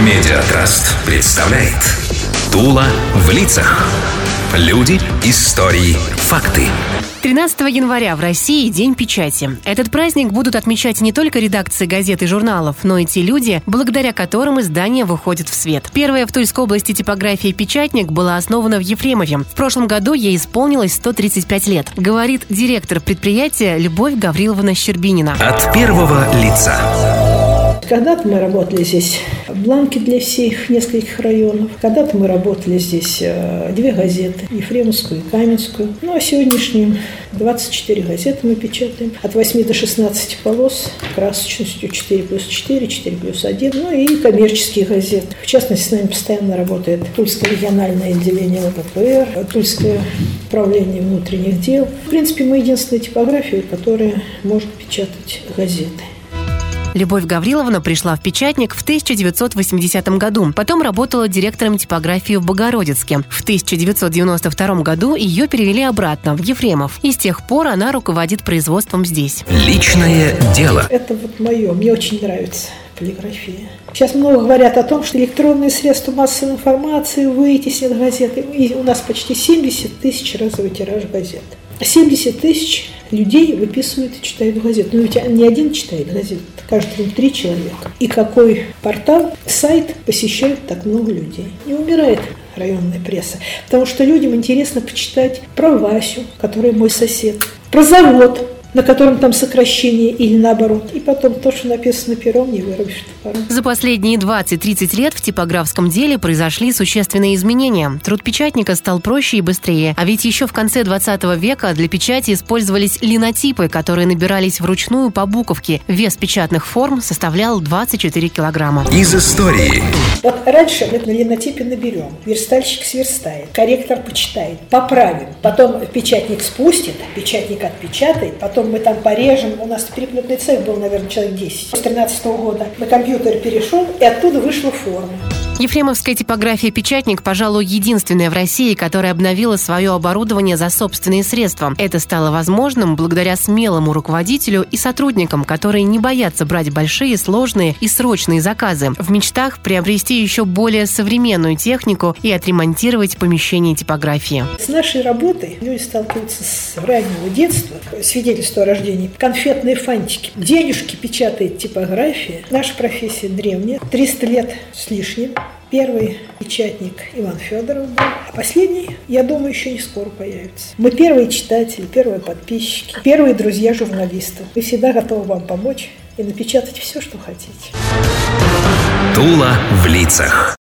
Медиатраст представляет «Тула в лицах». Люди, истории, факты. 13 января в России День печати. Этот праздник будут отмечать не только редакции газет и журналов, но и те люди, благодаря которым издания выходят в свет. Первая в Тульской области типография «Печатник» была основана в Ефремове. В прошлом году ей исполнилось 135 лет, говорит директор предприятия Любовь Гавриловна Щербинина. От первого лица. Когда-то мы работали здесь бланки для всех нескольких районов. Когда-то мы работали здесь 2 газеты, Ефремовскую и Каменскую. Ну а сегодняшним 24 газеты мы печатаем. От 8 до 16 полос, красочностью 4+4, 4+1. Ну и коммерческие газеты. В частности, с нами постоянно работает Тульское региональное отделение ЛППР, Тульское управление внутренних дел. В принципе, мы единственная типография, которая может печатать газеты. Любовь Гавриловна пришла в «Печатник» в 1980 году. Потом работала директором типографии в Богородицке. В 1992 году ее перевели обратно, в Ефремов. И с тех пор она руководит производством здесь. Личное дело. Это вот мое. Мне очень нравится полиграфия. Сейчас много говорят о том, что электронные средства массовой информации вытеснят газеты. И у нас почти 70 тысяч разовый тираж газет. 70 тысяч людей выписывают и читают газету. Но ведь не один читает газету, каждый 3 человека. И какой портал, сайт посещают так много людей? Не умирает районная пресса. Потому что людям интересно почитать про Васю, который мой сосед, про завод, на котором там сокращение или наоборот. И потом то, что написано пером, не вырубишь топором. За последние 20-30 лет в типографском деле произошли существенные изменения. Труд печатника стал проще и быстрее. А ведь еще в конце 20 века для печати использовались линотипы, которые набирались вручную по буковке. Вес печатных форм составлял 24 килограмма. Из истории. Вот раньше мы на линотипе наберем, верстальщик сверстает, корректор почитает, поправим, потом печатник спустит, печатник отпечатает, потом мы там порежем. У нас переплетный цех был, наверное, человек 10. С 2013 года на компьютер перешел, и оттуда вышла форма. Ефремовская типография «Печатник», пожалуй, единственная в России, которая обновила свое оборудование за собственные средства. Это стало возможным благодаря смелому руководителю и сотрудникам, которые не боятся брать большие, сложные и срочные заказы. В мечтах приобрести еще более современную технику и отремонтировать помещение типографии. С нашей работой люди сталкиваются с раннего детства. Свидетельство о рождении. Конфетные фантики. Денежки печатает типография. Наша профессия древняя. 300 лет с лишним. Первый печатник Иван Федоров был, а последний, я думаю, еще не скоро появится. Мы первые читатели, первые подписчики, первые друзья журналистов. Мы всегда готовы вам помочь и напечатать все, что хотите. Тула в лицах.